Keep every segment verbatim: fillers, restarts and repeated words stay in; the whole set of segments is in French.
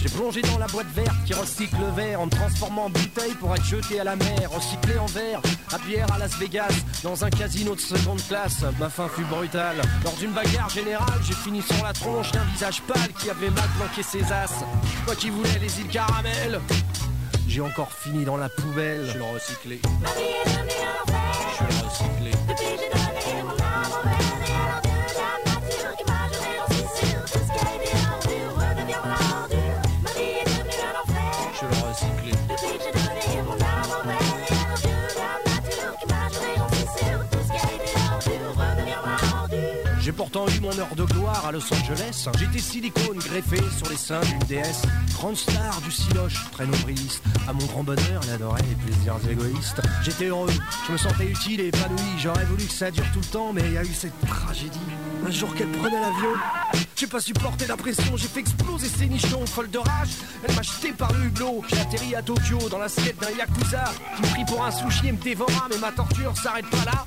J'ai plongé dans la boîte verte qui recycle le verre en me transformant en bouteille pour être jeté à la mer. Recyclé en verre, à bière à Las Vegas, dans un casino de seconde classe. Ma fin fut brutale. Lors d'une bagarre générale, j'ai fini sur la tronche d'un visage pâle qui avait mal planqué ses as. Moi qui voulais les îles caramel, j'ai encore fini dans la poubelle. Je suis le recyclé. Je suis le recyclé. J'ai pourtant eu mon heure de gloire à Los Angeles. J'étais silicone greffé sur les seins d'une déesse. Grande star du siloche, très nombriliste. À mon grand bonheur, elle adorait les plaisirs égoïstes. J'étais heureux, je me sentais utile et épanoui. J'aurais voulu que ça dure tout le temps, mais il y a eu cette tragédie. Un jour qu'elle prenait l'avion, j'ai pas supporté la pression. J'ai fait exploser ses nichons, folle de rage. Elle m'a jeté par le hublot. J'ai atterri à Tokyo dans l'assiette d'un yakuza qui me prit pour un sushi et me dévora. Mais ma torture s'arrête pas là.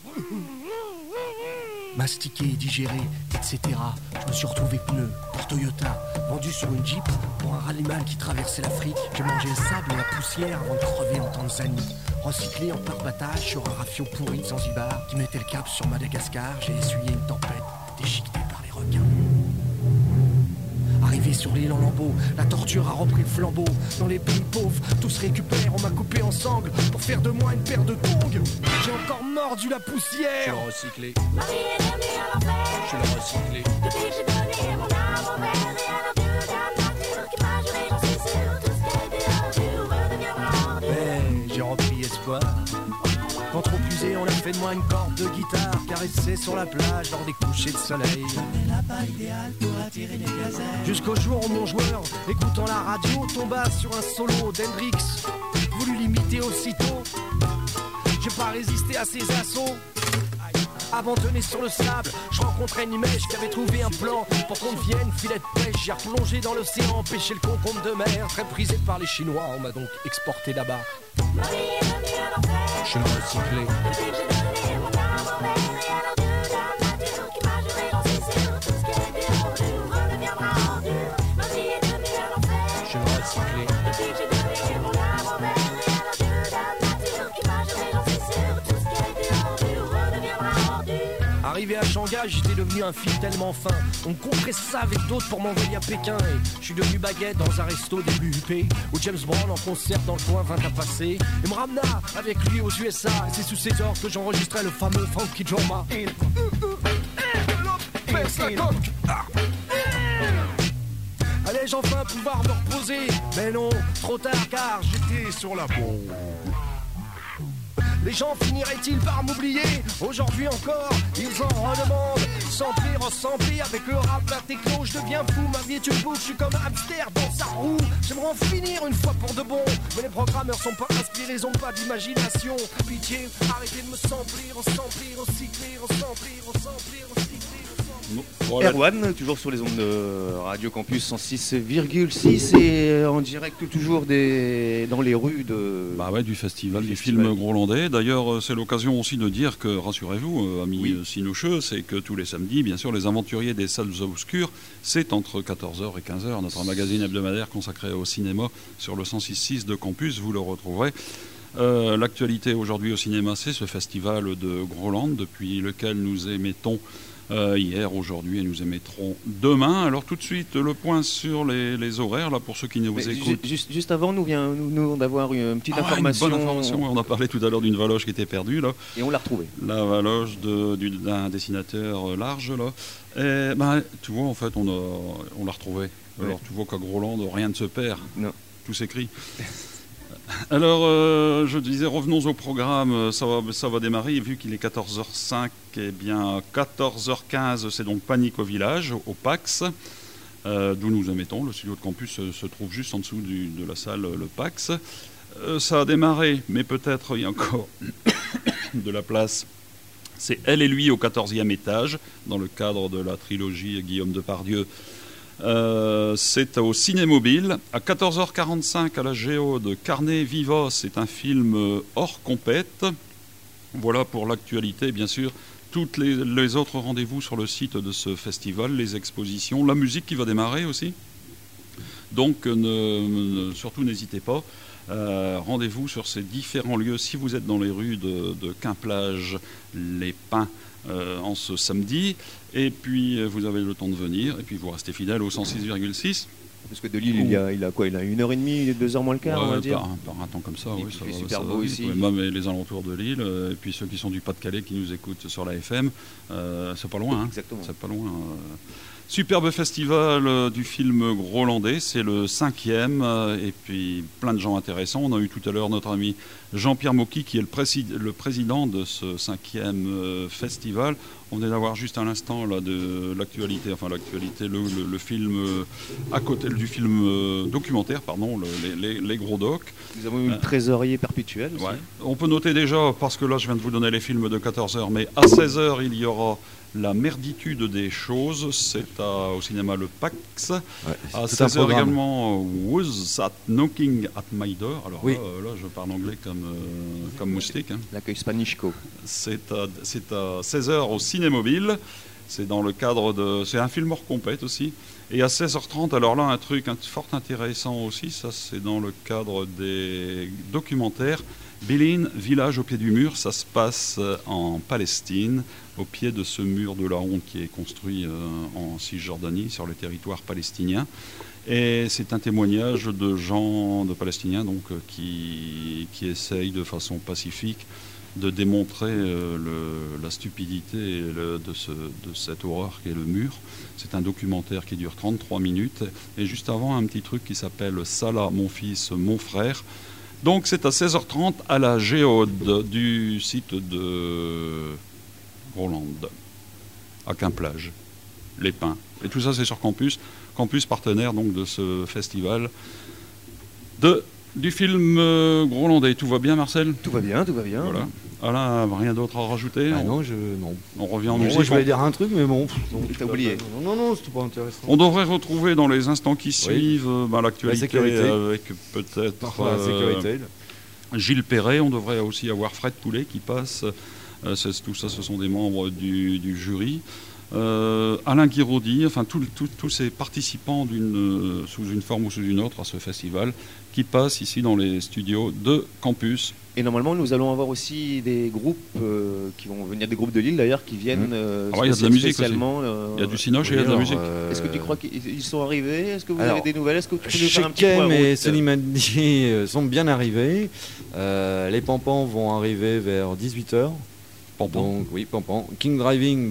Mastiqué, digéré, et cetera. Je me suis retrouvé pneu pour Toyota, vendu sur une Jeep pour un rallyman qui traversait l'Afrique. J'ai mangé le sable et la poussière avant de crever en Tanzanie. Recyclé en pare-battage sur un rafiot pourri de Zanzibar qui mettait le cap sur Madagascar. J'ai essuyé une tempête déchiquetée par les requins. Arrivé sur l'île en lambeaux, la torture a repris le flambeau. Dans les pays pauvres, tout se récupère. On m'a coupé en sangles pour faire de moi une paire de tongs. J'ai encore mordu la poussière. Je suis le recyclé. Je suis le recyclé. Depuis que j'ai donné mon âme au père et à la Dieu de la nature qui m'a juré, j'en suis sûr, tout ce qui a été ordure redeviendra ordure. Mais j'ai repris espoir. Quand trop usé, on a fait de moi une corde de guitare caressée sur la plage lors des couchers de soleil. La pas idéale pour attirer les gazelles. Jusqu'au jour où mon joueur, écoutant la radio, tomba sur un solo d'Hendrix, voulu l'imiter aussitôt. J'ai pas résisté à ses assauts. Abandonné sur le sable, je rencontrais une imèche qui avait trouvé un plan pour qu'on devienne filet de pêche. J'ai replongé dans l'océan, pêché le concombre de mer. Très prisé par les Chinois, on m'a donc exporté là-bas. Je suis le recyclé. Je suis le recyclé. Arrivé à Shanghai, j'étais devenu un fil tellement fin. On me compresse ça avec d'autres pour m'envoyer à Pékin. Et je suis devenu baguette dans un resto début U P où James Brown en concert dans le coin vint à passer et me ramena avec lui aux U S A. Et c'est sous ses ordres que j'enregistrais le fameux Funky Drama. Allais-je enfin pouvoir me reposer? Mais non, trop tard car j'étais sur la bombe. Les gens finiraient-ils par m'oublier? Aujourd'hui encore, ils en redemandent. Sampler, ressembler avec le rap, la techno, je deviens fou. Ma vie est une boucle, je suis comme un hamster dans sa roue. J'aimerais en finir une fois pour de bon. Mais les programmeurs sont pas inspirés, ils ont pas d'imagination. Pitié, arrêtez de me sampler, ressembler, recycler, ressembler, ressembler, recycler. Voilà. Erwan, toujours sur les ondes de Radio Campus cent six virgule six et en direct toujours des... dans les rues de... Bah ouais, du festival du des festival. films grolandais. D'ailleurs, c'est l'occasion aussi de dire que, rassurez-vous, amis Oui. Sinocheux, c'est que tous les samedis, bien sûr, les aventuriers des salles obscures, c'est entre quatorze heures et quinze heures. Notre magazine hebdomadaire consacré au cinéma sur le cent six virgule six de Campus, vous le retrouverez. Euh, l'actualité aujourd'hui au cinéma, c'est ce festival de Groland, depuis lequel nous émettons Euh, hier, aujourd'hui, et nous émettrons demain. Alors tout de suite, le point sur les, les horaires, là, pour ceux qui nous Mais écoutent. Juste, juste avant, nous vient nous, nous d'avoir une petite Ah ouais, information. Une bonne information. On a parlé tout à l'heure d'une valoche qui était perdue, là. Et on l'a retrouvée. La valoche de, du, d'un dessinateur large, là. Et, ben, tu vois, en fait, on, a, on l'a retrouvée. Alors, Ouais. tu vois qu'à Groland, rien ne se perd. Non. Tout s'écrit. Alors, euh, je disais, revenons au programme, ça va, ça va démarrer, vu qu'il est quatorze heures cinq, et bien à quatorze heures quinze, c'est donc Panique au village, au Pax, euh, d'où nous émettons. Le studio de campus se, se trouve juste en dessous du, de la salle, le Pax. Euh, ça a démarré, mais peut-être il y a encore de la place. C'est Elle et lui au quatorzième étage, dans le cadre de la trilogie Guillaume Depardieu. Euh, c'est au Cinémobile. À quatorze heures quarante-cinq, à la Géode, Carnet Viva, c'est un film hors compète. Voilà pour l'actualité, bien sûr. Toutes les, les autres rendez-vous sur le site de ce festival, les expositions, la musique qui va démarrer aussi. Donc ne, ne, surtout n'hésitez pas. Euh, rendez-vous sur ces différents lieux si vous êtes dans les rues de, de Quimplage, les Pins, euh, en ce samedi. Et puis vous avez le temps de venir et puis vous restez fidèle au cent six virgule six. Parce que de Lille, il, y a, il a quoi? Il a une heure et demie, deux heures moins le quart, ouais, on va dire. Par, par un temps comme ça, il oui. Ça va, super ça beau va ici. Oui, même les alentours de Lille, et puis ceux qui sont du Pas-de-Calais qui nous écoutent sur la F M, euh, c'est pas loin. Hein. Exactement. C'est pas loin. Euh. Superbe festival euh, du film grolandais, c'est le cinquième, euh, et puis plein de gens intéressants. On a eu tout à l'heure notre ami Jean-Pierre Mocky, qui est le, prési- le président de ce cinquième euh, festival. On venait d'avoir juste à l'instant là, de l'actualité, enfin l'actualité, le, le, le film euh, à côté du film euh, documentaire, pardon, le, les, les, les gros docs. Nous avons eu le trésorier perpétuel aussi. Ouais. On peut noter déjà, parce que là je viens de vous donner les films de quatorze heures, mais à seize heures il y aura La merditude des choses, c'est à, au cinéma Le Pax. Ouais, à seize heures également, Was That Knocking at My Door. Alors oui. là, là, je parle anglais comme, euh, comme moustique. Hein. L'accueil Spanishco. C'est à, c'est à seize heures au Cinémobile. C'est dans le cadre de... C'est un film hors compète aussi. Et à seize heures trente, alors là, un truc fort intéressant aussi, ça c'est dans le cadre des documentaires. Bilin, village au pied du mur, ça se passe en Palestine, au pied de ce mur de la honte qui est construit en Cisjordanie, sur le territoire palestinien. Et c'est un témoignage de gens, de Palestiniens, donc, qui, qui essayent de façon pacifique de démontrer euh, le, la stupidité le, de, ce, de cette horreur qu'est le mur. C'est un documentaire qui dure trente-trois minutes. Et juste avant, un petit truc qui s'appelle « Salah, mon fils, mon frère ». Donc c'est à seize heures trente à la géode du site de Groland, à Quimplage, les Pins. Et tout ça c'est sur Campus, Campus partenaire donc de ce festival de, du film euh, grolandais. Tout va bien Marcel? Tout va bien, tout va bien. Voilà. Alain, rien d'autre à rajouter? Ah on, non, je, non. On revient en non, musique. Je voulais dire un truc, mais bon. T'as oublié. Non, non, non, c'était pas intéressant. On devrait retrouver dans les instants qui suivent oui. bah, l'actualité la avec peut-être enfin, euh, la sécurité. Gilles Perret. On devrait aussi avoir Fred Poulet qui passe. Euh, tout ça, ce sont des membres du, du jury. Euh, Alain Guiraudy, enfin tous ces participants d'une, euh, sous une forme ou sous une autre à ce festival qui passent ici dans les studios de Campus. Et normalement, nous allons avoir aussi des groupes euh, qui vont venir, des groupes de Lille d'ailleurs, qui viennent euh, ah ouais, il y a de la musique spécialement. Euh, il y a du cinoche oui, et il y a de la musique. Euh... Est-ce que tu crois qu'ils sont arrivés? Est-ce que vous alors, avez des nouvelles? Est-ce que tu peux nous faire un petit point route? et Sonny Mandy sont bien arrivés. Euh, les Pampans vont arriver vers dix-huit heures. Pampan. Donc oui, Pampan. King Driving,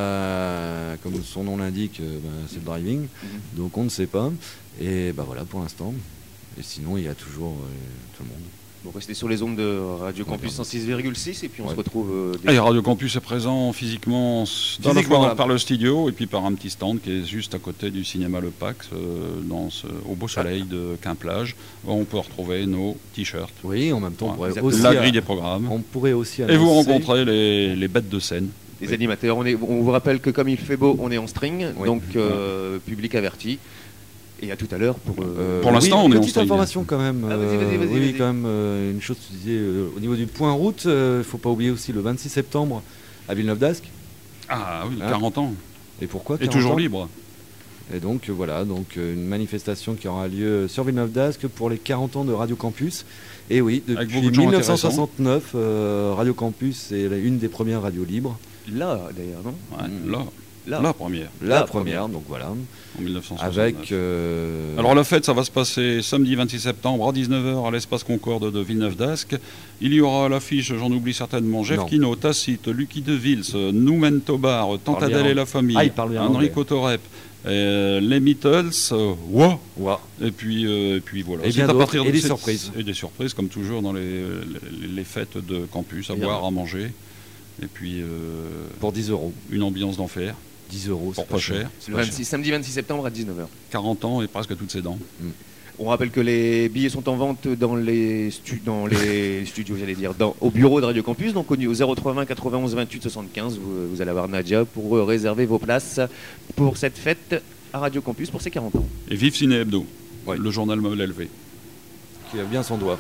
bah, comme son nom l'indique, bah, c'est le driving. Mm-hmm. Donc on ne sait pas. Et bah voilà pour l'instant. Et sinon, il y a toujours euh, tout le monde. Bon, restez sur les ondes de Radio Campus cent six virgule six et puis on ouais. se retrouve. Euh, et Radio Campus est présent physiquement, physiquement voilà. par le studio et puis par un petit stand qui est juste à côté du cinéma Le Pax, euh, dans ce, au beau soleil de Quimplage. On peut retrouver nos t-shirts. Oui, en même temps, ouais, on pourrait aussi la grille des programmes. On pourrait aussi annoncer... Et vous rencontrez les, les bêtes de scène. Les oui. animateurs. On, est, on vous rappelle que comme il fait beau, on est en string, oui. donc euh, oui. public averti. Et à tout à l'heure pour. Euh, pour l'instant, oui, on est en petite information quand même. Ah, vas-y, vas-y, vas-y, oui, vas-y. quand même euh, une chose tu disais euh, au niveau du point route, il euh, ne faut pas oublier aussi le vingt-six septembre à Villeneuve d'Ascq. Ah oui, hein quarante ans. Et pourquoi Et toujours ans libre. Et donc euh, voilà, donc euh, une manifestation qui aura lieu sur Villeneuve d'Ascq pour les quarante ans de Radio Campus. Et oui, depuis dix-neuf cent soixante-neuf, euh, Radio Campus est une des premières radios libres. Là, d'ailleurs, non ouais, Là. La, la première. La, la première, première, donc voilà. En mille neuf cent soixante-neuf. Avec. Euh... Alors la fête, ça va se passer samedi vingt-six septembre à dix-neuf heures à l'espace Concorde de Villeneuve d'Ascq. Il y aura à l'affiche, j'en oublie certainement, Jeff Kino, Tacite, Lucky DeVils, Noumen Tobar, Tante Adèle et la famille, ah, Enrico Torep, euh, les Beatles, euh, Wa. Wa. Et puis, euh, et puis voilà. Et, bien à partir de et des surprises. Et des surprises, comme toujours dans les, les, les fêtes de campus, à bien boire, à manger. Et puis. Euh, pour dix euros. Une ambiance d'enfer. dix euros, pour pas cher. C'est le vingt-six, samedi vingt-six septembre à dix-neuf heures. quarante ans et presque toutes ses dents. Mm. On rappelle que les billets sont en vente dans les, stu- dans les studios, j'allais dire, dans, au bureau de Radio Campus, donc au zéro trois vingt quatre-vingt-onze vingt-huit soixante-quinze. Vous, vous allez avoir Nadia pour réserver vos places pour cette fête à Radio Campus pour ses quarante ans. Et vive Ciné Hebdo, ouais. Le journal meuble élevé. Qui a bien son doigt.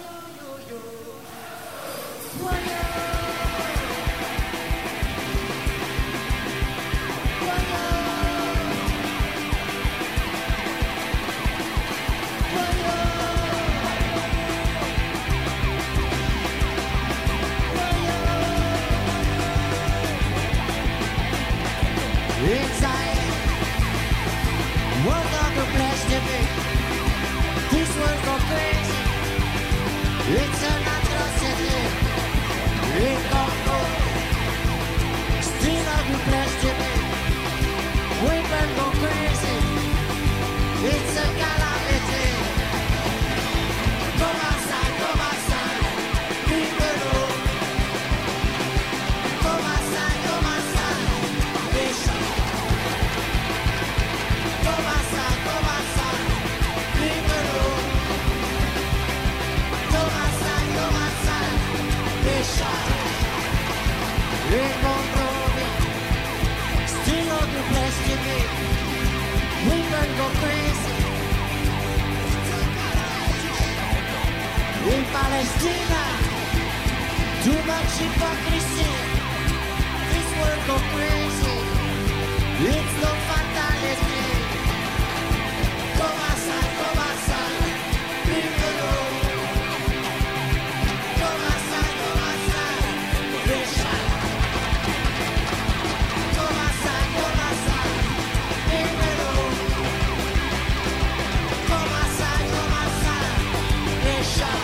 in Palestina. Too much hypocrisy, this world go crazy. It's no fatality. Come assai, come assai, libero. Come assai, come assai, lascia. Come assai, come assai, libero. Come assai, come assai, lascia.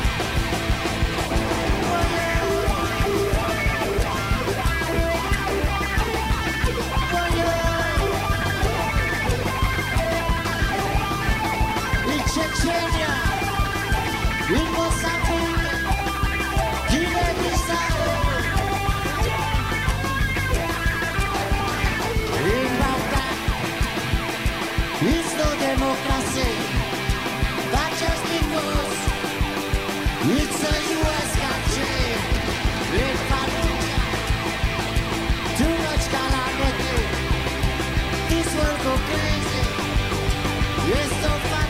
Cecenia, in Mozambique, Guinea-Bissau, in Baghdad, it's no democracy, but just because it's a U S country, in Fallujah, too much calamity, this world go crazy, it's so fatality.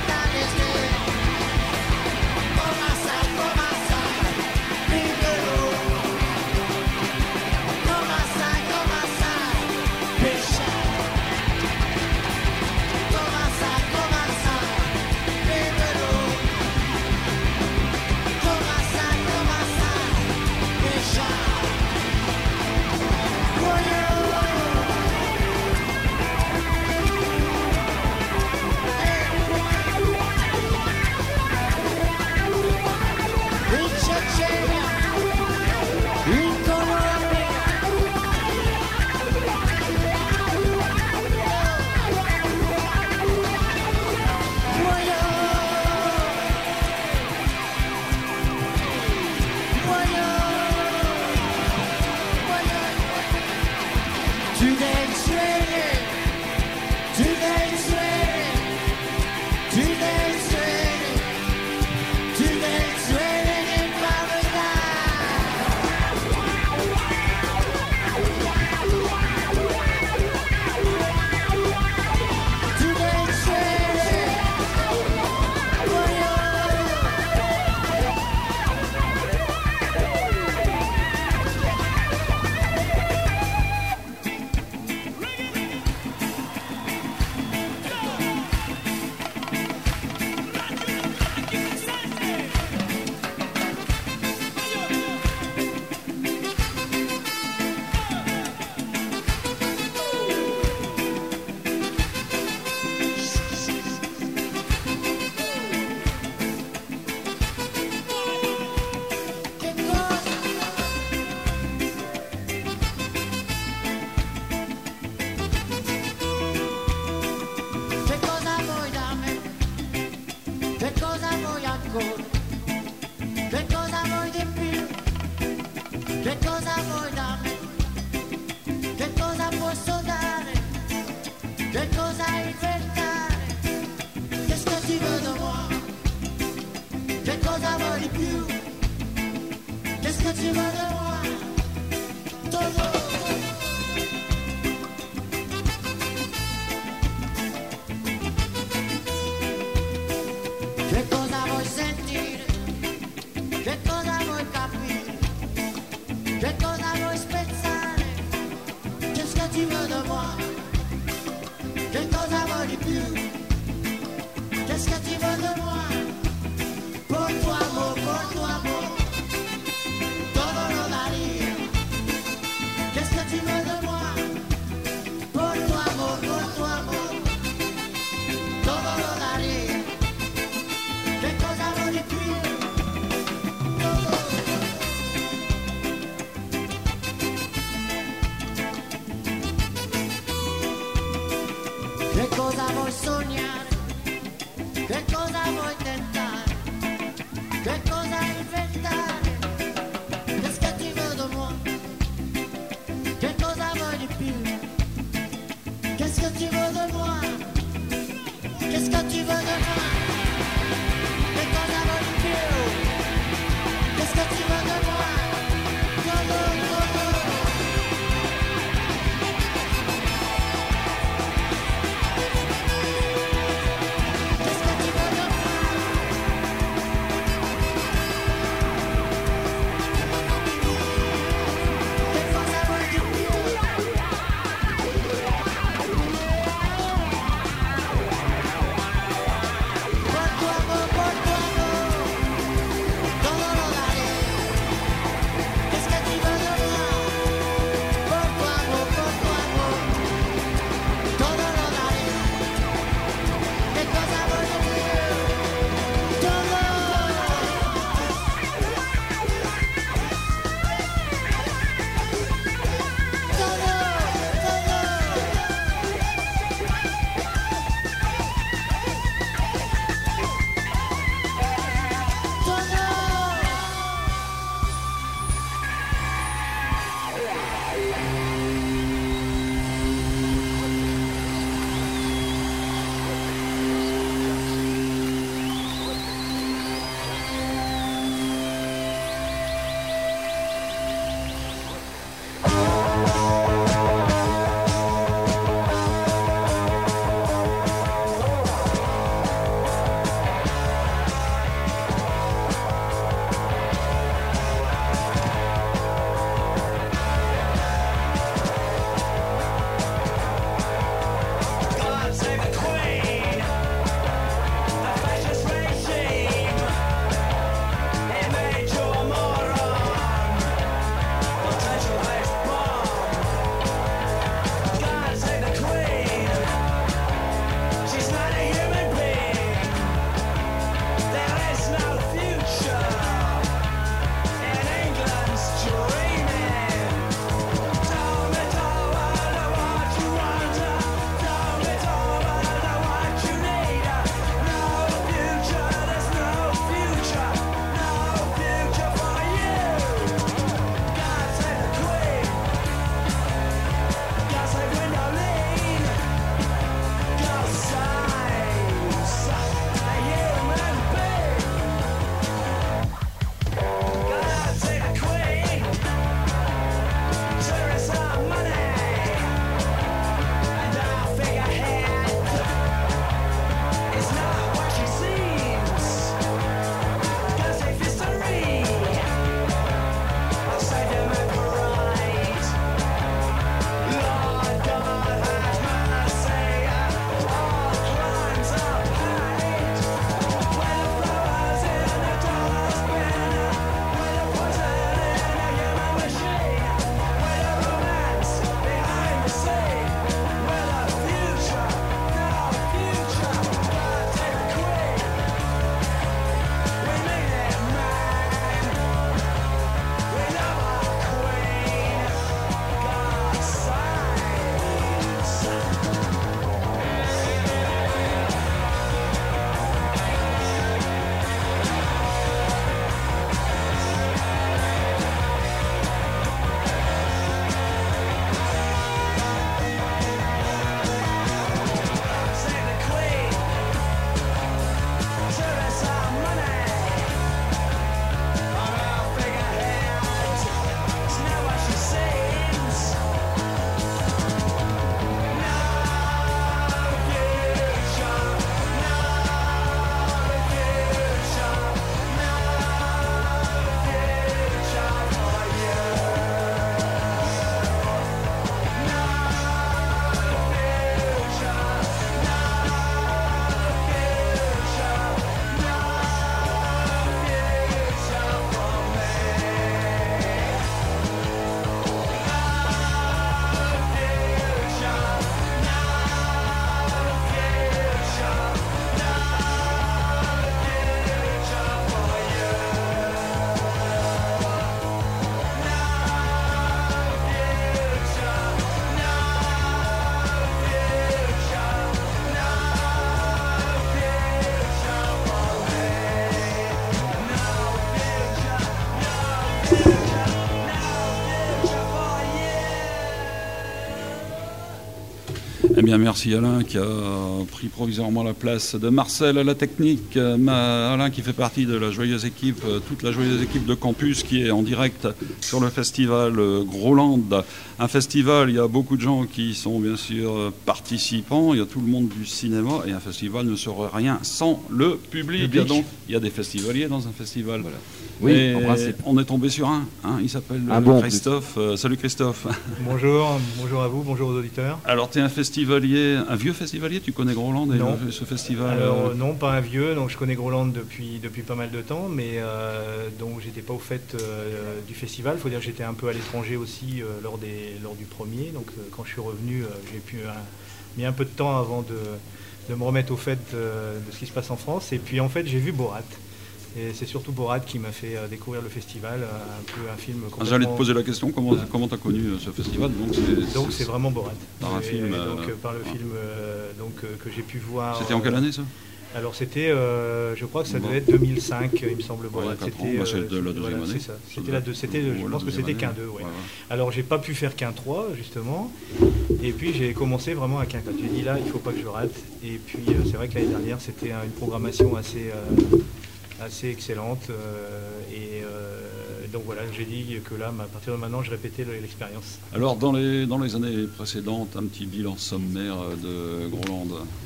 bien, merci Alain qui a pris provisoirement la place de Marcel à la technique. Ma, Alain qui fait partie de la joyeuse équipe, toute la joyeuse équipe de Campus qui est en direct sur le festival Groland. Un festival, il y a beaucoup de gens qui sont bien sûr participants, il y a tout le monde du cinéma et un festival ne serait rien sans le public. public. Donc, il y a des festivaliers dans un festival. Voilà. Oui, et en principe. On est tombé sur un, hein, il s'appelle bon, Christophe. Euh, salut Christophe. Bonjour, bonjour à vous, bonjour aux auditeurs. Alors tu es un festivalier, un vieux festivalier, tu connais Groland et non. Le, ce festival Alors euh... non, pas un vieux, donc je connais Groland depuis, depuis pas mal de temps, mais euh, donc j'étais pas au fait euh, du festival. Il faut dire que j'étais un peu à l'étranger aussi euh, lors, des, lors du premier, donc euh, quand je suis revenu, euh, j'ai pu, euh, mis un peu de temps avant de, de me remettre au fait euh, de ce qui se passe en France, et puis en fait j'ai vu Borat. Et c'est surtout Borat qui m'a fait euh, découvrir le festival, euh, un peu un film complètement... J'allais te poser la question, comment comment t'as connu euh, ce festival? Donc c'est, donc c'est vraiment Borat. Par un et, film. Et donc euh, par le film euh, donc, euh, que j'ai pu voir... C'était en quelle année ça? Alors c'était, euh, je crois que ça devait être deux mille cinq, il me semble, Borat. Ouais, c'était bah, c'est de la deuxième voilà, année. C'est ça. C'était la deux, c'était, je pense que c'était qu'un deux. Ouais. Ouais, ouais. Alors j'ai pas pu faire qu'un trois justement, et puis j'ai commencé vraiment avec un quatre. J'ai dit là, il faut pas que je rate. Et puis euh, c'est vrai que l'année dernière c'était une programmation assez, euh, assez excellente, euh, et euh, donc voilà, j'ai dit que là, à partir de maintenant, je répétais l'expérience. Alors dans les dans les années précédentes, un petit bilan sommaire de Groland.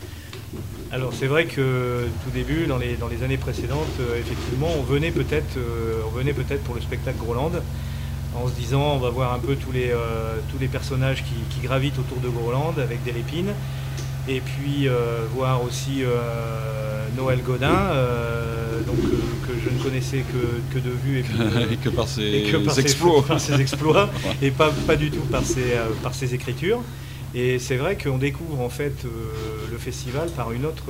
Alors c'est vrai que tout début, dans les, dans les années précédentes, euh, effectivement, on venait peut-être euh, on venait peut-être pour le spectacle Groland, en se disant on va voir un peu tous les, euh, tous les personnages qui, qui gravitent autour de Groland avec des lépines, et puis euh, voir aussi euh, Noël Godin, euh, donc, euh, que je ne connaissais que, que de vue et, puis, euh, et que par ses, et que par exploits, ses, par ses exploits et pas, pas du tout par ses, euh, par ses écritures. Et c'est vrai qu'on découvre en fait euh, le festival par, une autre,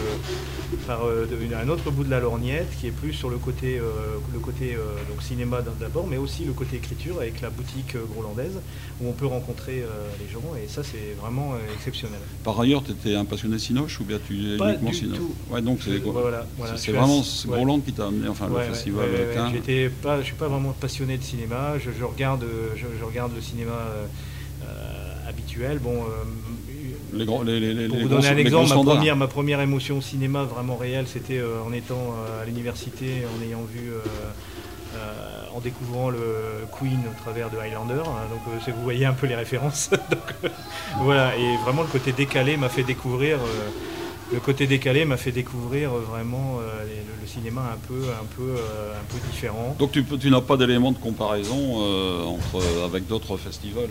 euh, par euh, une, un autre bout de la lorgnette qui est plus sur le côté, euh, le côté euh, donc cinéma d'abord, mais aussi le côté écriture avec la boutique euh, grolandaise où on peut rencontrer euh, les gens, et ça c'est vraiment euh, exceptionnel. Par ailleurs, tu étais un passionné de Cinoche ou bien tu es Pas uniquement du Cinoche? tout. Ouais, donc c'est, voilà, voilà, c'est, c'est vraiment c'est ouais. Groland qui t'a amené, enfin ouais, le festival. Ouais, ouais, ouais, j'étais pas, je suis pas vraiment passionné de cinéma. Je, je regarde, je, je regarde le cinéma euh, euh, habituel. Bon. Euh, Les gros, les, les, Pour les vous donner gros, un exemple, ma première, ma... ma première émotion au cinéma vraiment réelle, c'était euh, en étant euh, à l'université, en ayant vu, euh, euh, en découvrant le Queen au travers de Highlander. Hein, donc euh, vous voyez un peu les références. donc, euh, voilà, et vraiment le côté décalé m'a fait découvrir. Euh, le côté décalé m'a fait découvrir euh, vraiment euh, les, le, le cinéma un peu, un peu, euh, un peu différent. Donc tu, tu n'as pas d'éléments de comparaison euh, entre avec d'autres festivals?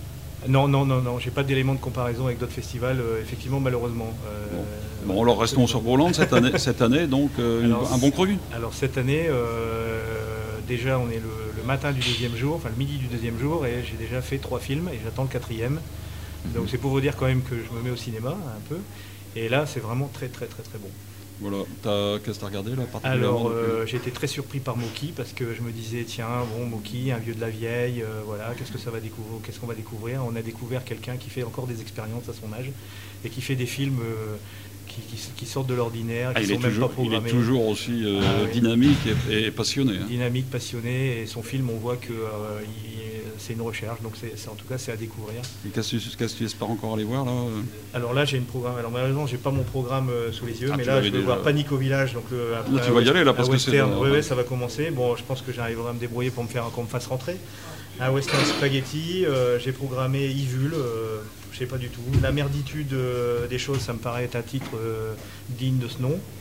Non, non, non, non, j'ai pas d'éléments de comparaison avec d'autres festivals, euh, effectivement, malheureusement. Euh, bon. bon, alors restons sur Groland cette année, cette année donc euh, alors, un bon cru. Alors cette année, euh, déjà on est le, le matin du deuxième jour, enfin le midi du deuxième jour, et j'ai déjà fait trois films et j'attends le quatrième. Mm-hmm. Donc c'est pour vous dire quand même que je me mets au cinéma un peu, et là c'est vraiment très très très très bon. Voilà, t'as, qu'est-ce que tu as regardé là Alors, euh, j'ai été très surpris par Moki parce que je me disais, tiens, bon, Moki, un vieux de la vieille, euh, voilà, qu'est-ce que ça va découvrir, qu'est-ce qu'on va découvrir. On a découvert quelqu'un qui fait encore des expériences à son âge et qui fait des films euh, qui, qui, qui sortent de l'ordinaire, qui ah, sont même toujours, pas programmés. Il est toujours aussi euh, ah, oui. dynamique et, et passionné. Hein. Dynamique, passionné, et son film, on voit que euh, il, c'est une recherche, donc c'est, c'est, en tout cas c'est à découvrir. Et qu'est-ce que, qu'est-ce que tu espères encore aller voir là? Alors là j'ai une programme, alors malheureusement j'ai pas mon programme euh, sous les yeux, ah, mais là je vais déjà... voir Panique au village. Donc, euh, là, tu vas y aller là parce que c'est... Oui, oui, ça va commencer. Bon, je pense que j'arriverai à me débrouiller pour me faire, qu'on me fasse rentrer. Un western spaghetti, euh, j'ai programmé Yvul, euh, je sais pas du tout. La merditude euh, des choses, ça me paraît être un titre euh, digne de ce nom.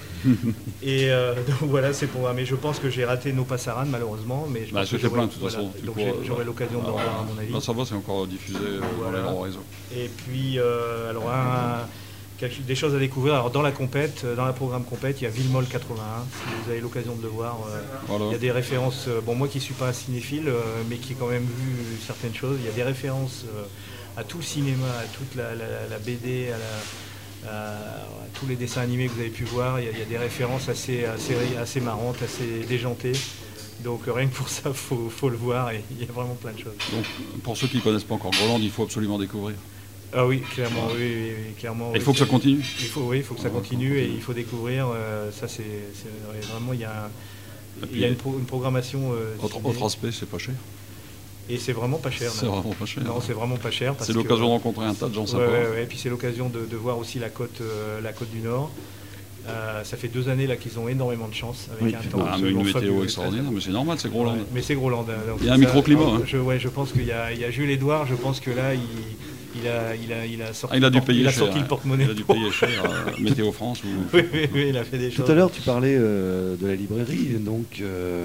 Et euh, donc voilà, c'est programmé. Je pense que j'ai raté Nos Passaran malheureusement, mais je bah, pense que j'aurai, plein, de toute façon, voilà, donc pourras, j'aurai l'occasion d'en voir à mon avis. Là, ça va, c'est encore diffusé voilà. dans les réseaux. Et puis, euh, alors un, quelque, des choses à découvrir. Alors dans la compète, dans la programme compète, il y a Villemol quatre-vingt-un. Si vous avez l'occasion de le voir, euh, voilà. Il y a des références. Euh, bon, moi qui suis pas un cinéphile, euh, mais qui ai quand même vu certaines choses, il y a des références euh, à tout le cinéma, à toute la, la, la B D, à la Euh, tous les dessins animés que vous avez pu voir, il y, y a des références assez, assez, assez marrantes, assez déjantées. Donc rien que pour ça, il faut, faut le voir, et il y a vraiment plein de choses. Donc pour ceux qui ne connaissent pas encore Groland, il faut absolument découvrir. Ah oui, clairement, oui, oui, oui clairement. Il oui, faut que ça continue. Il faut, oui, il faut que ça continue, et il faut découvrir. Euh, ça, c'est, c'est vraiment, il y a, un, il y a une, pro, une programmation. Euh, autre, autre aspect, c'est pas cher. Et c'est vraiment pas cher. C'est non. vraiment pas cher. Non, c'est vraiment pas cher. C'est l'occasion que, de rencontrer un tas de gens ouais, sympas. Ouais, ouais. Et puis c'est l'occasion de, de voir aussi la côte, euh, la côte du Nord. Euh, ça fait deux années là qu'ils ont énormément de chance avec oui, un temps ah, une météo extraordinaire, mais c'est normal, c'est Groland. Ouais, mais c'est Groland. Il y a un microclimat. Hein. Je, ouais, je pense qu'il y a, il y a Jules Édouard, je pense que là, il, il, a, il, a, il a sorti, ah, il a dû payer il a cher, sorti le porte-monnaie. Il a dû payer cher, euh, Météo France. Ou... oui, oui, oui, il a fait des choses. Tout à l'heure, tu parlais euh, de la librairie, donc euh,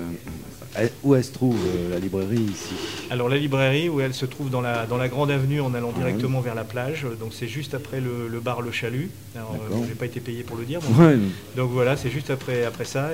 où elle se trouve euh, la librairie ici? Alors la librairie, où elle se trouve dans la, dans la grande avenue en allant directement vers la plage, donc c'est juste après le, le bar Le Chalut. Alors euh, j'ai pas été payé pour le dire. Donc, ouais. donc voilà, c'est juste après, après ça,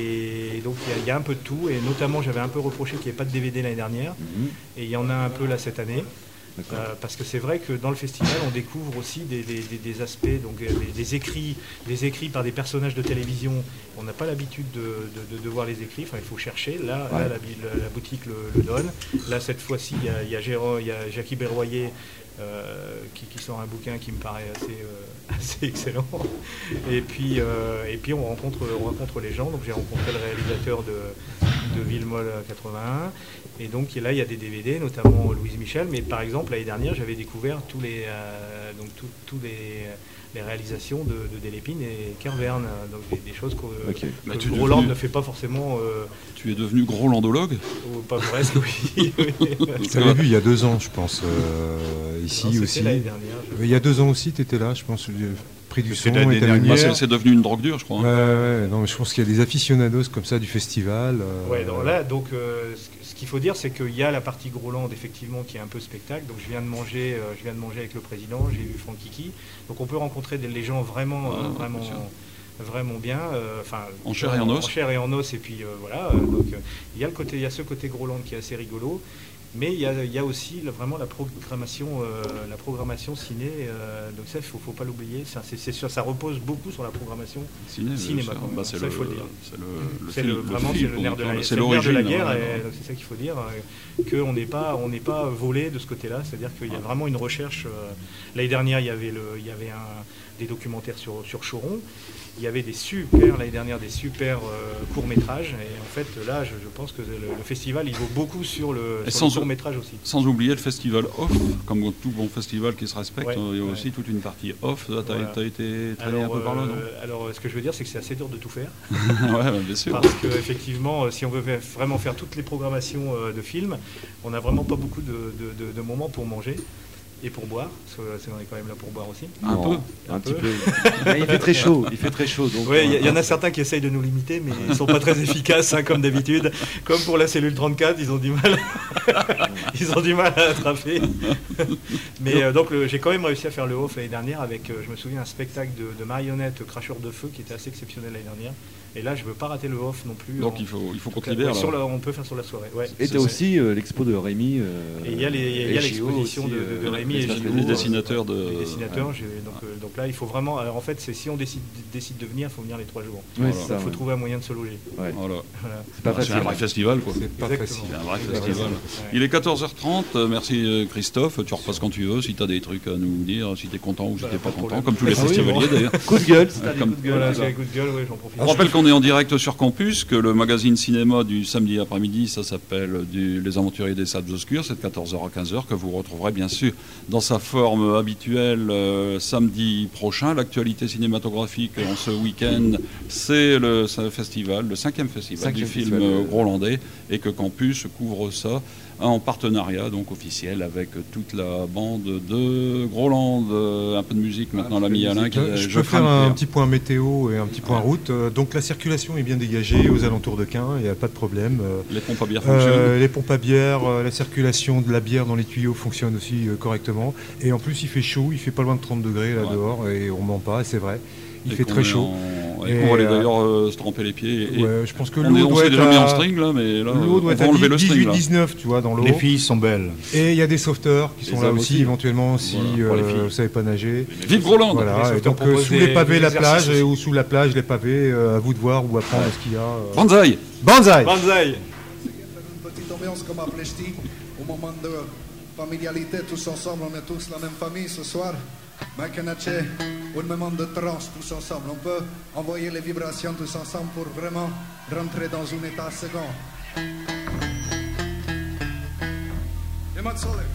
et donc il y, y a un peu de tout, et notamment j'avais un peu reproché qu'il n'y ait pas de D V D l'année dernière, mm-hmm. et il y en a un peu là cette année. Euh, parce que c'est vrai que dans le festival, on découvre aussi des, des, des, des aspects, donc des, des écrits, des écrits par des personnages de télévision. On n'a pas l'habitude de, de, de, de voir les écrits. Enfin, il faut chercher. Là, ouais. là la, la, la boutique le, le donne. Là, cette fois-ci, il y a, il y a, Géron, il y a Jackie Berroyer euh, qui, qui sort un bouquin qui me paraît assez, euh, assez excellent. Et puis, euh, et puis, on rencontre, on rencontre les gens. Donc, j'ai rencontré le réalisateur de, de Villemol quatre-vingt-un. Et donc là, il y a des D V D, notamment Louise Michel. Mais par exemple, l'année dernière, j'avais découvert tous les, euh, donc tous, tous les, les réalisations de, de Delépine et Kerverne. Donc des, des choses que, okay. que bah, Groland devenu... ne fait pas forcément. Euh... Tu es devenu grolandologue ? Pas presque, oui. Tu l'avais vu il y a deux ans, je pense, euh, ici non, aussi. L'année dernière, je... Il y a deux ans aussi, tu étais là, je pense. Prix du son et bah, c'est, c'est devenu une drogue dure, je crois. Ouais, ouais, non, mais je pense qu'il y a des aficionados comme ça du festival. Euh... Ouais, donc là, donc euh, ce qu'il faut dire, c'est qu'il y a la partie Groland effectivement qui est un peu spectacle. Donc je viens de manger, euh, je viens de manger avec le président, j'ai vu Franck Kiki. Donc on peut rencontrer des, les gens vraiment, ah, euh, vraiment, vraiment bien. Enfin, euh, en chair et en os. En chair et en os, et puis euh, voilà. Euh, donc il y a le côté, il y a ce côté Groland qui est assez rigolo. Mais il y a, il y a aussi le, vraiment la programmation, euh, la programmation ciné. Euh, donc ça, il ne faut, faut pas l'oublier. Ça, c'est, c'est sûr, ça repose beaucoup sur la cinéma. cinéma bah, c'est, ça, le, il faut le dire. C'est le, le, c'est fil, le, vraiment, le, c'est le nerf de la, c'est le nerf de la guerre. Ouais, et, donc c'est ça qu'il faut dire. Euh, qu'on n'est pas, on n'est pas volé de ce côté-là. C'est-à-dire qu'il y a vraiment une recherche. Euh, l'année dernière, il y avait, le, il y avait un, des documentaires sur, sur Choron. Il y avait des super, l'année dernière, des super euh, courts-métrages. Et en fait, là, je, je pense que le, le festival, il vaut beaucoup sur le, sur le court-métrage aussi. Sans oublier le festival off, comme tout bon festival qui se respecte, ouais, il y a ouais. aussi toute une partie off. Tu as voilà. été traîné un peu par là, non ? euh, Alors, ce que je veux dire, c'est que c'est assez dur de tout faire. Ouais, bien sûr. Parce qu'effectivement, si on veut vraiment faire toutes les programmations de films, on n'a vraiment pas beaucoup de, de, de, de moments pour manger. Et pour boire, parce qu'on est quand même là pour boire aussi. Un non, peu, un, un petit peu. Mais il fait très chaud, il fait très chaud. Oui, il euh, y, y en a certains qui essayent de nous limiter, mais ils ne sont pas très efficaces, hein, comme d'habitude. Comme pour la cellule trente-quatre, ils ont du mal, ils ont du mal à attraper. Mais euh, donc le, j'ai quand même réussi à faire le off l'année dernière avec, euh, je me souviens, un spectacle de, de marionnettes cracheurs de feu qui était assez exceptionnel l'année dernière. Et là, je ne veux pas rater le off non plus. Donc en, il faut, il faut qu'on te libère. Ouais, on peut faire sur la soirée. Ouais. Et tu as aussi euh, l'expo de Rémi. Euh, et il y a, les, y a l'exposition aussi, de, de, de Rémi et Gilles. Les dessinateurs de. Les dessinateurs. Ouais. Donc, euh, donc là, il faut vraiment. Alors en fait, c'est, si on décide, décide de venir, il faut venir les trois jours. Ouais, il voilà. faut trouver un moyen de se loger. Ouais. Voilà. Voilà. C'est, pas c'est un vrai festival, quoi. C'est pas facile. C'est un vrai festival. Ouais. Il est quatorze heures trente. Merci Christophe. Tu repasses quand tu veux. Si tu as des trucs à nous dire, si tu es content ou si tu n'es pas content, comme tous les festivaliers d'ailleurs. Coup de gueule. On rappelle qu'on est en direct sur Campus, que le magazine cinéma du samedi après-midi, ça s'appelle du, Les Aventuriers des Salles Obscures, c'est de quatorze heures à quinze heures, que vous retrouverez bien sûr dans sa forme habituelle euh, samedi prochain. L'actualité cinématographique en ce week-end, c'est le, c'est le festival, le cinquième festival cinquième du film festival, grolandais, et que Campus couvre ça en partenariat donc officiel avec toute la bande de Groland. Euh, un peu de musique maintenant, ah, l'ami Alain. Qui, je, je peux faire un petit point météo et un petit point route. Euh, donc la circulation est bien dégagée aux alentours de Caen, il n'y a pas de problème. Euh, les pompes à bière fonctionnent. Euh, les pompes à bière, euh, la circulation de la bière dans les tuyaux fonctionne aussi euh, correctement. Et en plus il fait chaud, il fait pas loin de trente degrés là ouais. dehors et on ment pas, c'est vrai. Il et fait très chaud. En... Et, et on va aller d'ailleurs euh, se tremper les pieds. Et ouais, je pense que on l'eau est, doit on être déjà à... mis en string là, mais là, l'eau doit on va enlever le string. dix-huit dix-neuf, tu vois, dans l'eau. Les filles sont belles. Et il y a des sauveteurs qui sont les là aussi, aussi, éventuellement, si voilà, euh, vous ne savez pas nager. Vive Groland. Voilà. Et donc euh, sous les pavés la plage et, ou sous la plage les pavés, euh, à vous de voir ou apprendre ouais. ce qu'il y a. Euh... Banzai. Banzai. Banzai. Une petite ambiance comme à Plechty, au moment de familialité, tous ensemble, on est tous la même famille ce soir. Makanache, un moment de transe tous ensemble. On peut envoyer les vibrations tous ensemble pour vraiment rentrer dans un état second. Mazzole.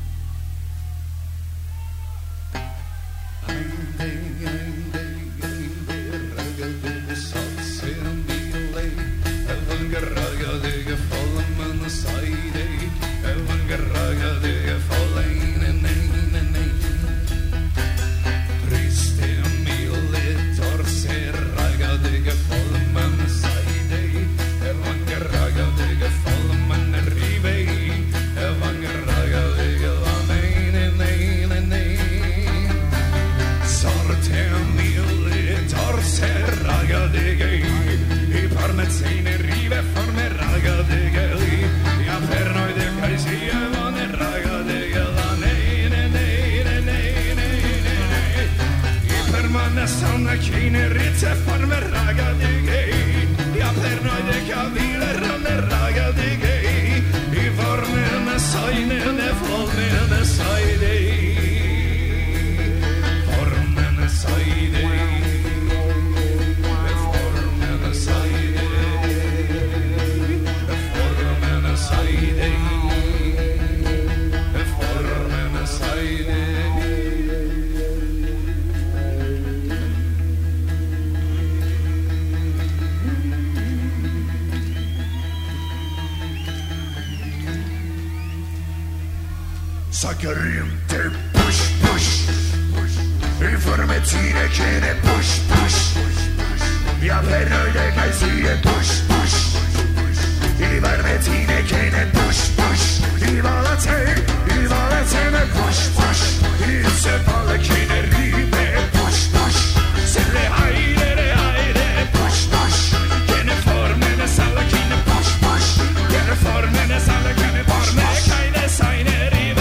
Saccarente push push Informazione che ne push push Via per noi le casie push push I varmezzine che ne push push I valazze, i valazze ne push push Il sepalle che ne ride push push Se le aire, le aire push push Che ne forme ne sala che ne push push Che ne forme ne sala che ne forme Che ne sai ne rive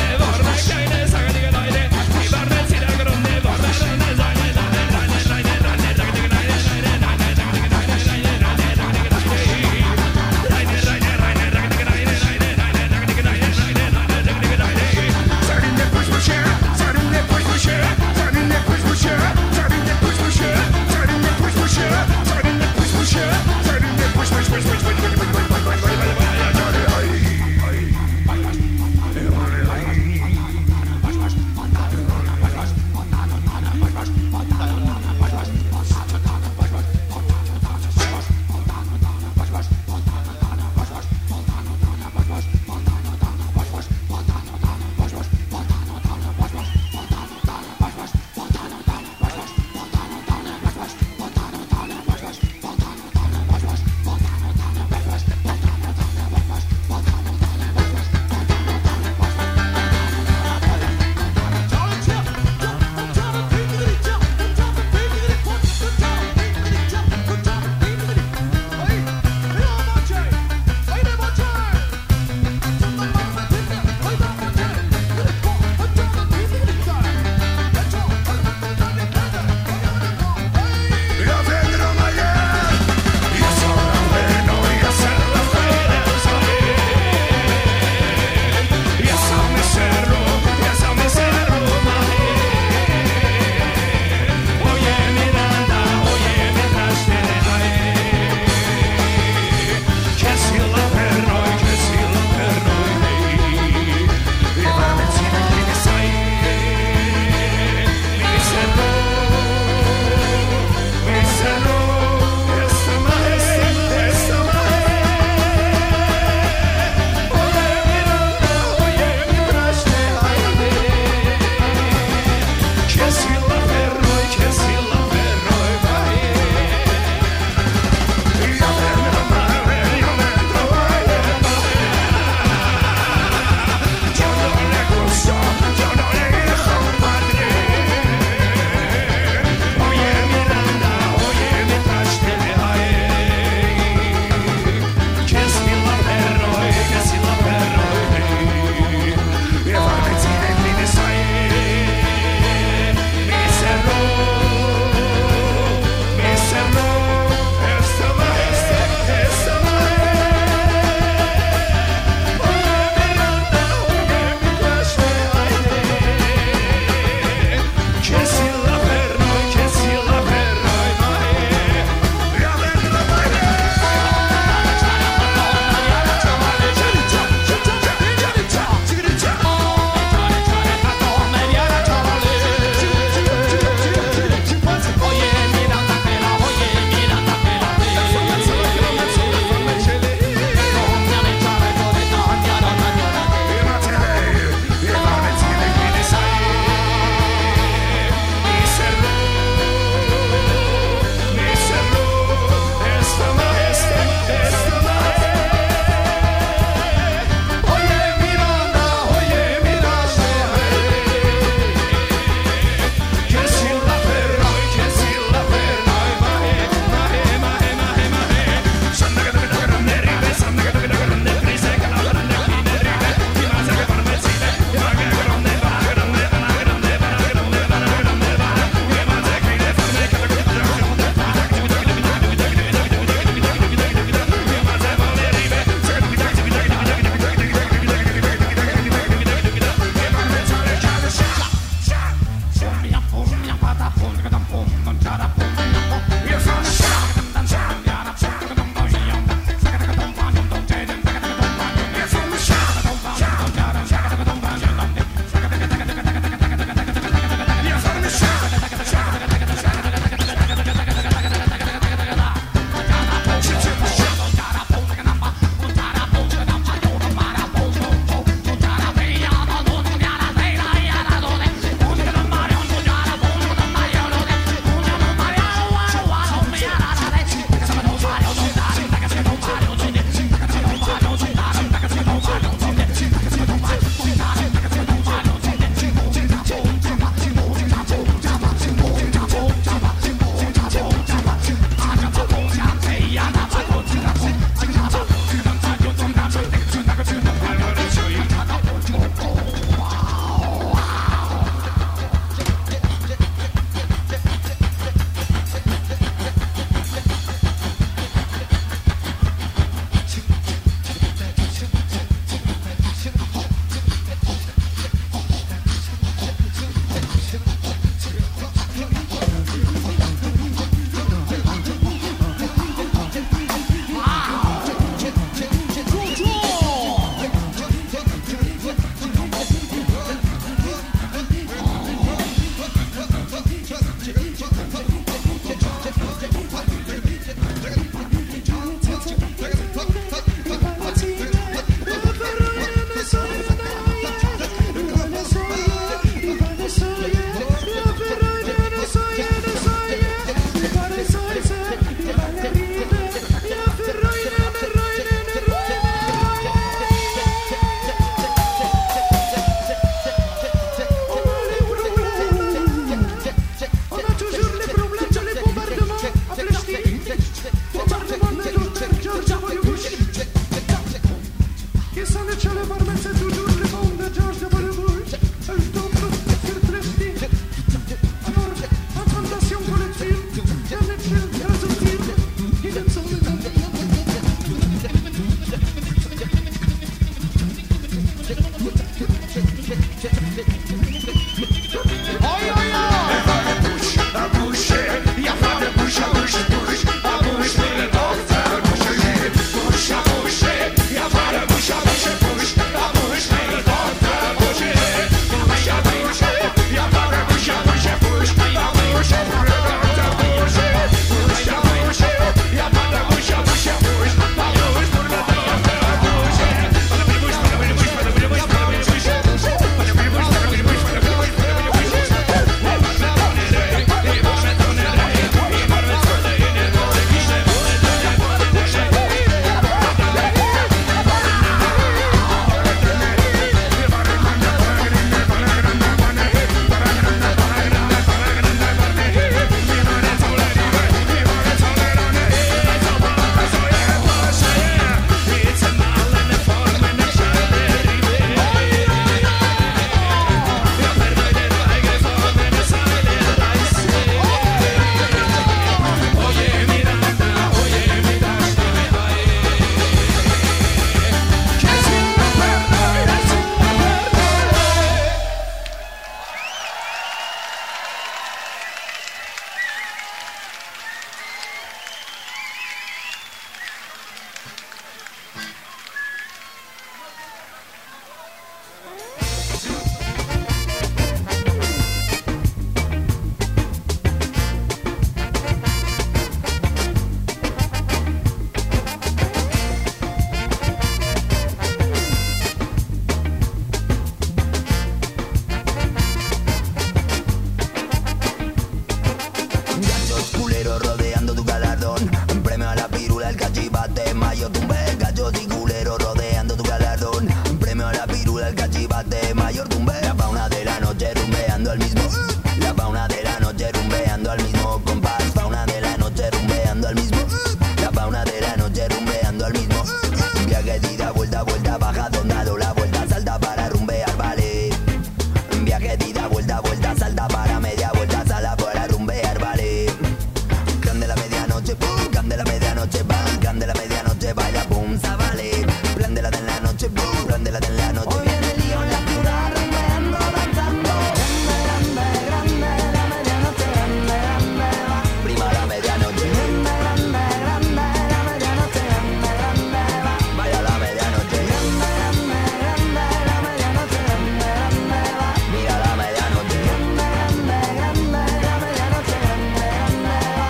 mayor tumbé, gallos y culeros rodeando tu galardón. Premio a la pirula, el cachivate, mayor tumbé. La fauna de la noche rumbeando al mismo. La fauna de la noche rumbeando al mismo compás. Fauna de la noche rumbeando al mismo. La fauna de la noche rumbeando al mismo. Un viaje de ida, vuelta, vuelta, baja, dado la vuelta, salta para rumbear, vale. Un viaje de ida, vuelta, vuelta, salta para media vuelta, sala para rumbear, vale. Grande la medianoche, pum, grande la medianoche, bam, grande la medianoche, vaya, pum, sa, vale. Plan de la de la noche, pum, plan de la de la noche. Hoy viene el lío en la ciudad, rumbeando, danzando. Grande, grande, grande, la medianoche, grande, grande, va. Prima la medianoche. Grande, grande, grande, la medianoche, grande, grande, va. Vaya la medianoche. Grande, grande, grande, la medianoche, grande, grande, va. Mira la medianoche. Grande, grande, grande, la medianoche, grande, grande, va.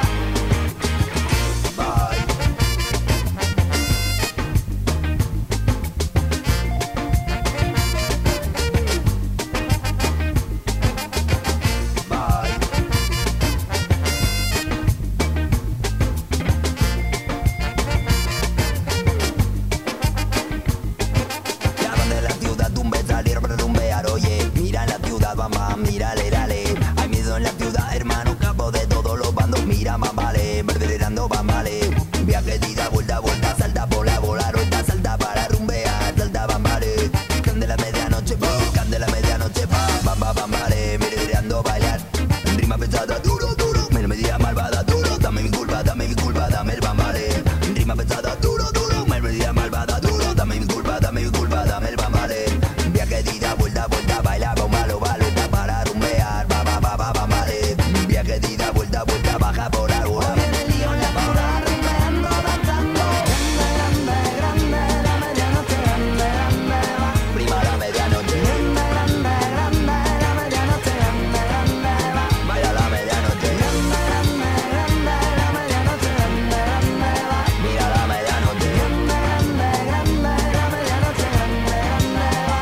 Bye. Bye. Llaman de la ciudad, tumbe, salir para rumbear, oye. Mira la ciudad, mamá, mírale, dale. Hay miedo en la ciudad, hermano, capo de todos los bandos. Mira, mamale, verderando, bambale. Viaje de ida, vuelta, vuelta, salta por la bola, rueda, salta para rumbear, salta, bambale. Cande la medianoche, pum, cande la medianoche, pam, bam, bam, bambale. Verderando, bailar. En rima pesada, duro, duro. Me medida malvada, duro. Dame mi culpa, dame mi culpa, dame el bambale. En rima pesada, duro, duro. Me medida malvada, duro. Dame mi culpa, dame mi culpa, dame el bambale. Viaje de ida, vuelta, vuelta, baila, bomba, lo va, vuelta para rumbear, ba, ba, ba, ba, bambale. Viaje de ida, vuelta, vuelta, baja por agua. Hoy viene el lío en la ciudad, rumbeando, danzando. Grande, grande, grande, la medianoche, grande, grande, va. Prima la medianoche. Grande, grande, grande, la medianoche, grande, grande, va. Vaya la medianoche. Grande, grande, grande, la medianoche, grande, grande, va. Mira la medianoche. Grande, grande, grande, la medianoche, grande, grande, va.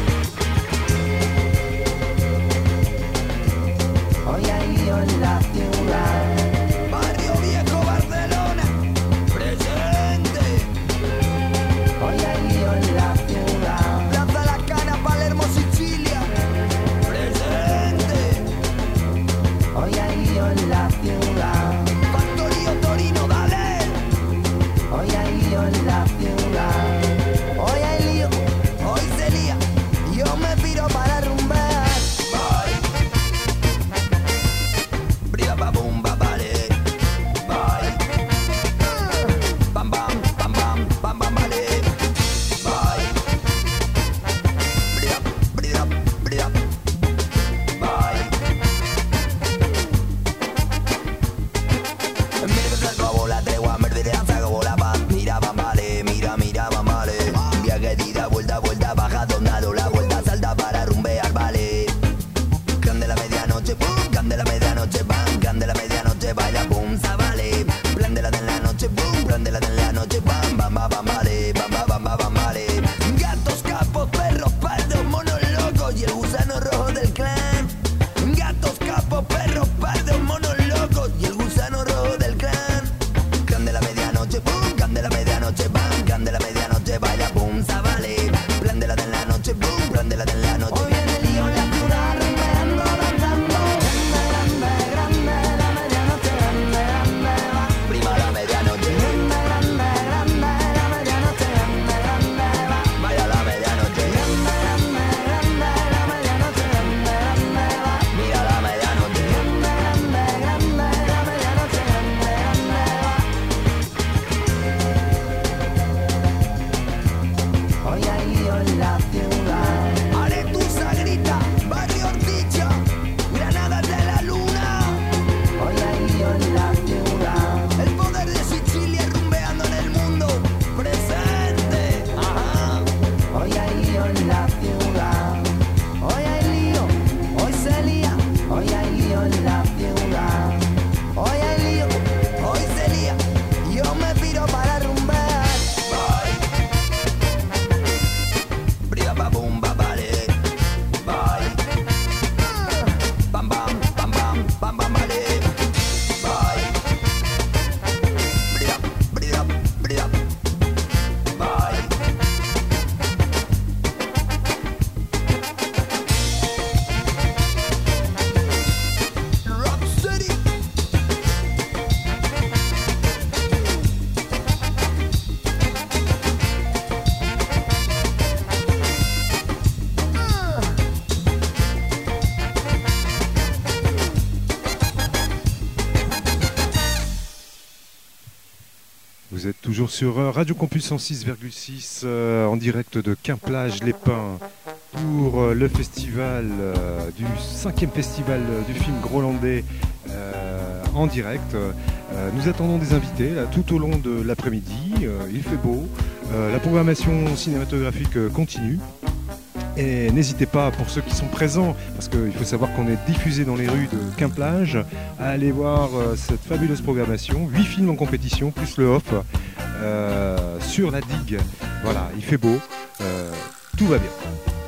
Hoy hay lío en la ciudad. Barrio Viejo, Barcelona, presente. Hoy hay lío en la ciudad. Plaza La Cana, Palermo, Sicilia, presente. Hoy hay lío en la ciudad. Factorio Torino, dale. Hoy hay lío en la ciudad. Hoy hay lío, hoy se lía. Yo me piro para rumbear. Bye. Briga, ba, bum, ba, vale. Bye. Bam, bam, bam, bam, bam, bam, vale. Bye. Briga, briga, briga. Bye. Mira que salgo a bola, tregua, merdere, danza, como la paz. Mira, bam, vale, mira, mira, bam, vale. Viaje de ida, vuelta, vuelta, baja, donado la vuelta, salta para rumbear, vale. Grande la medianoche, pum, grande la medianoche, bam, grande la medianoche, baila, pum, sa, vale. Plan de la de la noche, pum, plan de la de la noche, bam, bam, bam, bam, vale, bam, bam, bam, bam, bam, vale. Gatos, capos, perros, pardos, monos locos y el gusano rojo del clan. Gatos, capos, perros, pardos, monos locos y el gusano rojo del clan. Grande la medianoche, pum, grande la medianoche, bam, grande la medianoche, baila, pum, sa, vale. Plan de la de la noche, pum, plan de la de la noche. Hoy viene el lío en la ciudad, rumbeando, danzando. Grande, grande, grande, la medianoche, grande, grande, va. Prima la medianoche. Grande, grande, grande, la medianoche, grande, grande, va. Vaya la medianoche. Grande, grande, grande, la medianoche, grande, grande, va. Mira la medianoche. Grande, grande, grande, la medianoche, grande, grande, va. toujours sur Radio Campus cent six virgule six euh, en direct de Quimplage-les-Pins pour euh, le festival euh, du cinquième festival du film grolandais euh, en direct. Euh, nous attendons des invités là, tout au long de l'après-midi. Euh, il fait beau. Euh, la programmation cinématographique euh, continue. Et n'hésitez pas, pour ceux qui sont présents, parce qu'il faut savoir qu'on est diffusé dans les rues de Quimplage, à aller voir euh, cette fabuleuse programmation. Huit films en compétition, plus le off, euh, sur la digue. Voilà, il fait beau, euh, tout va bien.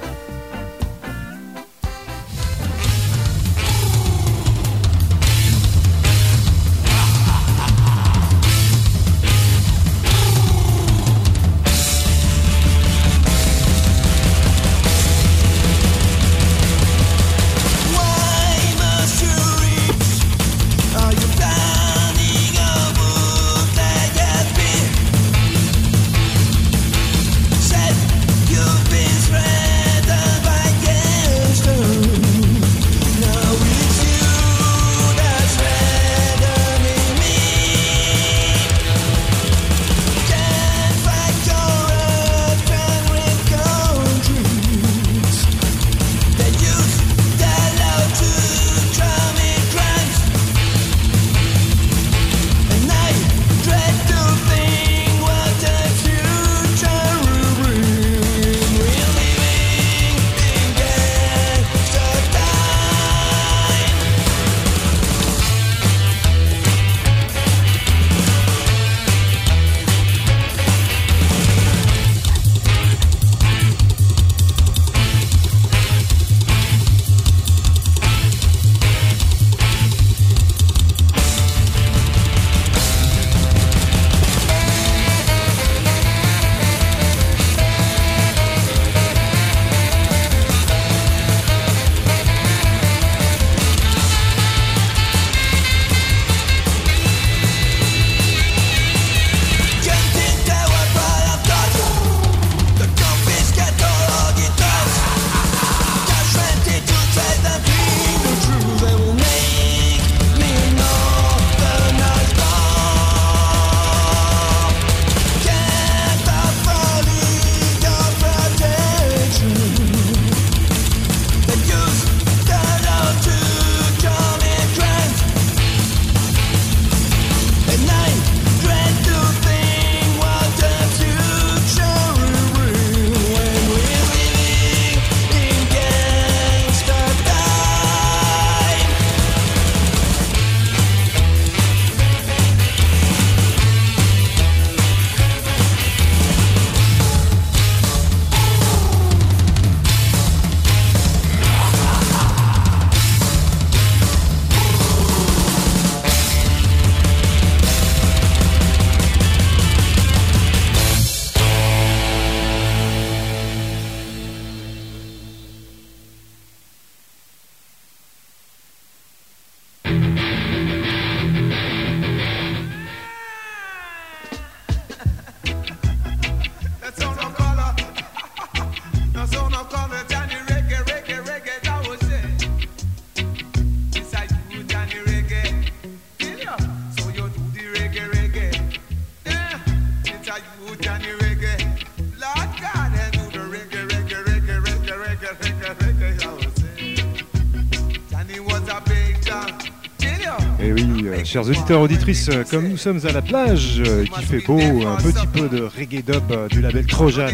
Chers auditeurs et auditrices, comme nous sommes à la plage, euh, qui fait beau, un petit peu de reggae dub euh, du label Trojan.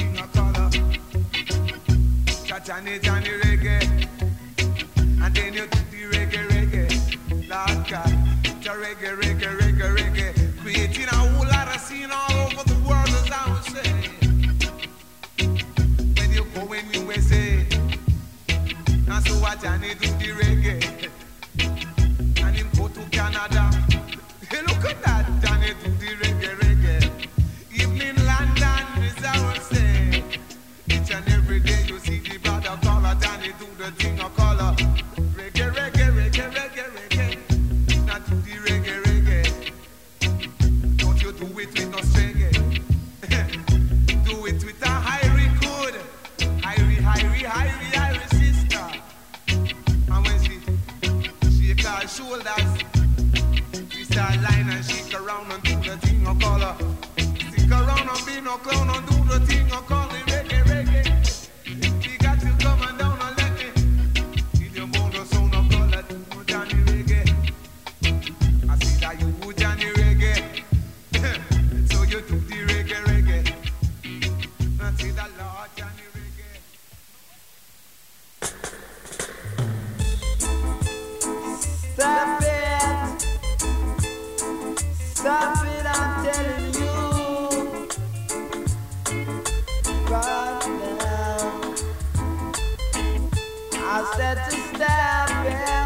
Johnny, Johnny reggae, and then you do it with no reggae. Do it with a high record. High, high, high, high sister. And when she shake her shoulders, she start line and shake around and do the thing I call her. Stick around and be no clown and do the thing I call it reggae, reggae. She got to come and down and let me. In your mood or sound of color, Johnny reggae. I see that you Johnny reggae. So you do the reggae, reggae. I see that Lord Johnny reggae. Stop it. Stop it, I'm telling you. Right now. I said to stop it.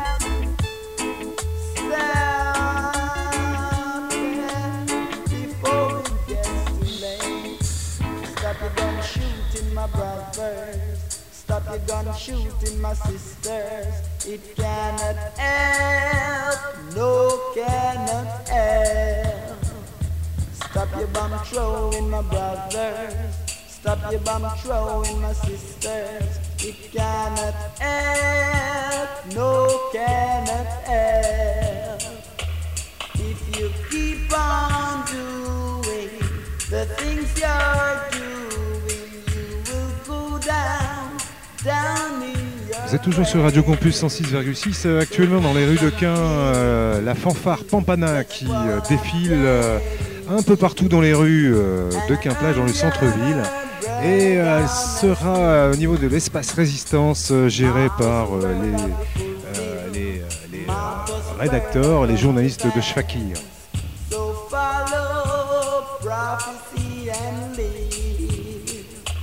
Stop it before it gets too late. Stop your gun shooting my brothers. Stop your gun shooting my sisters. It cannot help, no cannot help. Stop your bomb throwing my brothers. Stop your bomb throwing my sisters. It cannot help, no cannot help. If you keep on doing the things you're doing, you will go down, down in your. Vous êtes toujours sur Radio Campus cent six virgule six, euh, actuellement dans les rues de Caen, euh, la fanfare Pampana qui euh, défile euh, un peu partout dans les rues euh, de Quimplage, dans le centre-ville. Et euh, elle sera euh, au niveau de l'espace résistance euh, géré par euh, les, euh, les, euh, les euh, rédacteurs, les journalistes de Shfakir. So follow prophecy and live.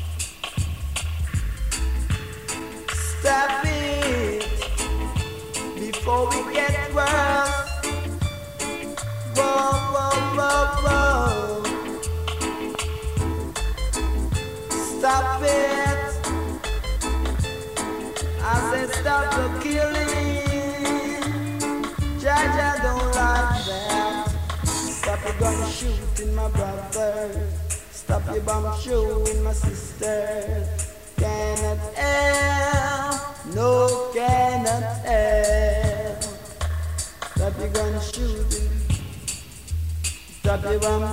Stop it before we get worse. Whoa, whoa, whoa, whoa. Stop it. I said stop the killing. Jaja don't like that. Stop your gun shooting my brothers. Stop your bomb shooting my sisters. Cannot help, no cannot help. Stop your gun shooting. Stop your bomb.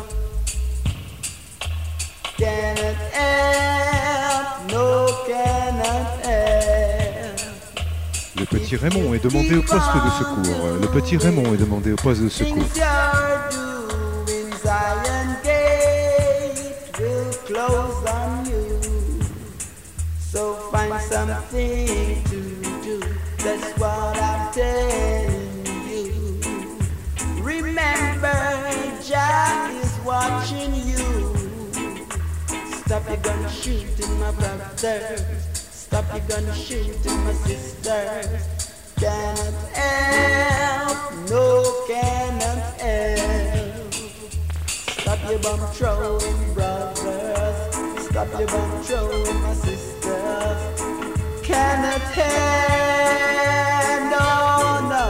Cannot help, no cannot help. Le petit Raymond est demandé au poste de secours. Le petit Raymond est demandé au poste de secours. Things you're doing, Zion Gate will close on you. So find something to do. That's what I'm telling you. Remember, Jah is watching you. Stop your gun shooting my brothers. Stop your gun shooting my sisters. Cannot help, no cannot help. Stop your bomb throwing brothers. Stop your bomb throwing my sisters. Cannot help, no, no.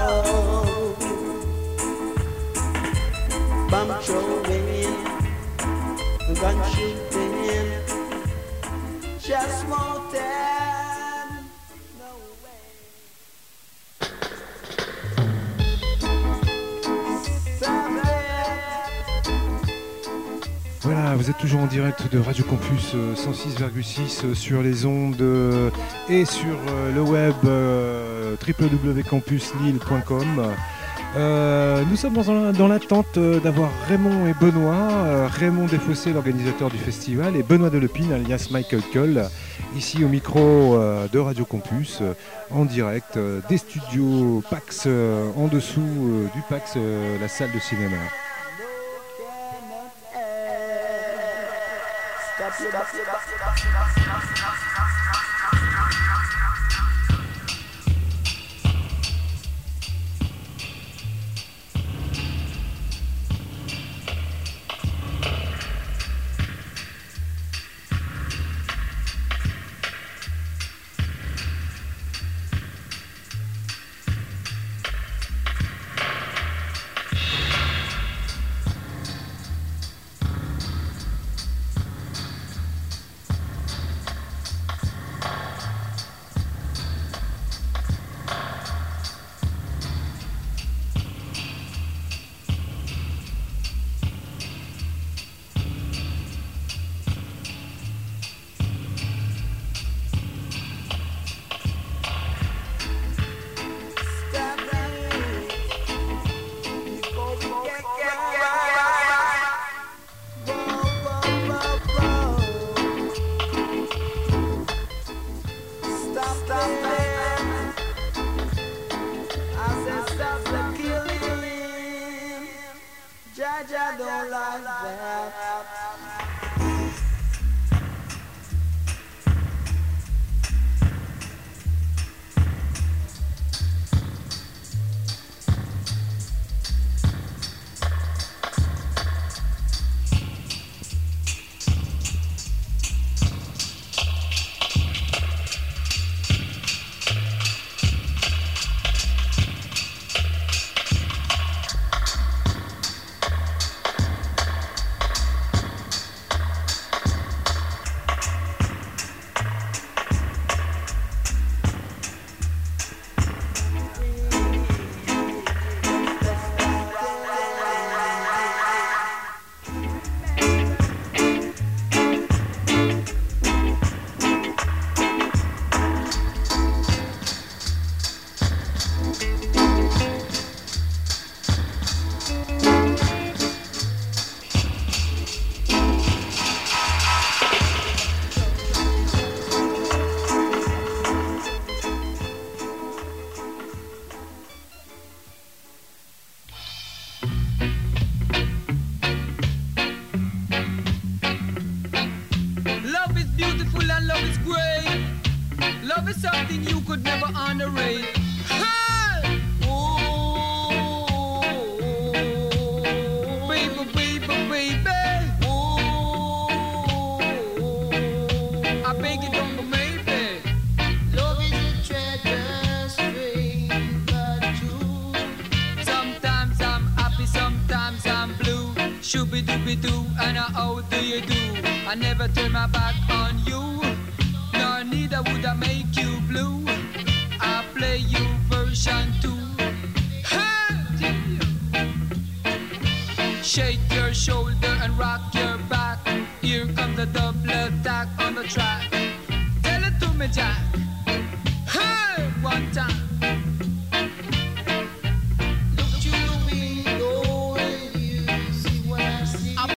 Bomb throwing, gun shooting, just won't end, no way. Voilà, vous êtes toujours en direct de Radio Campus euh, cent six virgule six euh, sur les ondes euh, et sur euh, le web euh, w w w point campus lille point com. Euh, nous sommes dans, dans l'attente euh, d'avoir Raymond et Benoît, euh, Raymond Desfossés, l'organisateur du festival, et Benoît Delepine, alias Michael Cole, ici au micro euh, de Radio Campus, euh, en direct euh, des studios PAX, euh, en dessous euh, du PAX, euh, la salle de cinéma. like that. Shooby-dooby-doo, and how do you do? I never turn my back on you, nor neither would I make you blue. I play you version two. Hey! Shake your shoulder and rock your back. Here comes the double attack on the track. Tell it to me, Jack. Hey! One time.